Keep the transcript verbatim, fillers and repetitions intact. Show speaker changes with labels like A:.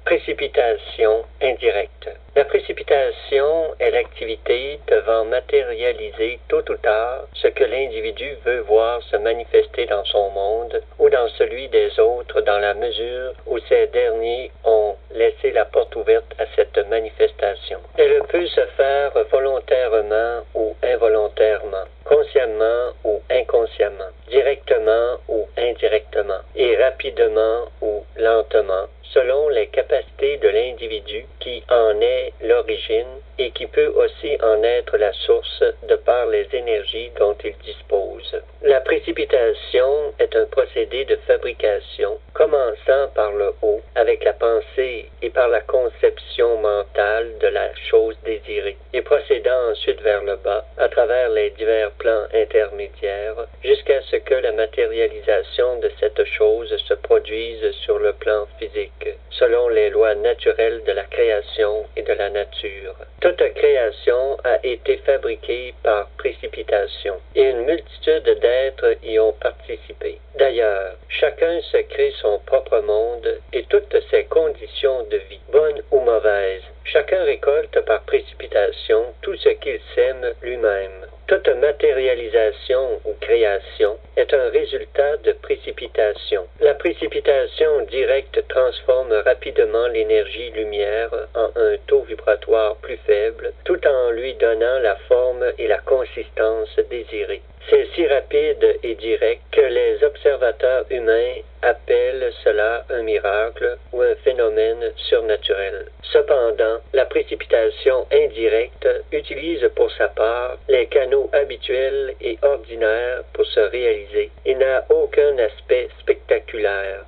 A: Précipitation indirecte. La précipitation est l'activité devant matérialiser tôt ou tard ce que l'individu veut voir se manifester dans son monde ou dans celui des autres dans la mesure où ces derniers ont laissé la porte ouverte à cette manifestation. Elle peut se faire volontairement ou involontairement, consciemment ou inconsciemment, directement ou indirectement, et rapidement ou lentement, selon les capacités de l'individu qui en est l'origine et qui peut aussi en être la source de par les énergies dont il dispose. La précipitation est un procédé de fabrication commençant par le haut avec la pensée et par la conception mentale de la chose désirée et procédant ensuite vers le bas à travers les divers plans intermédiaires jusqu'à ce que la matérialisation de cette chose se produise sur le plan physique selon les lois naturelles de la création et de la nature. Toute création a été fabriquée par précipitation et une multitude d'êtres y ont participé. D'ailleurs, chacun se crée son propre monde et toutes ses conditions de vie, bonnes ou mauvaises. Chacun récolte par précipitation tout ce qu'il sème lui-même. Toute matérialisation ou création est un résultat de précipitation. La précipitation directe transforme rapidement l'énergie lumière en un taux vibratoire plus faible, tout en lui donnant la forme et la consistance désirées. C'est si rapide et direct que les observateurs humains appellent cela un miracle ou un phénomène surnaturel. Cependant, la précipitation indirecte utilise pour sa part les canaux habituels et ordinaires pour se réaliser et n'a aucun aspect spectaculaire.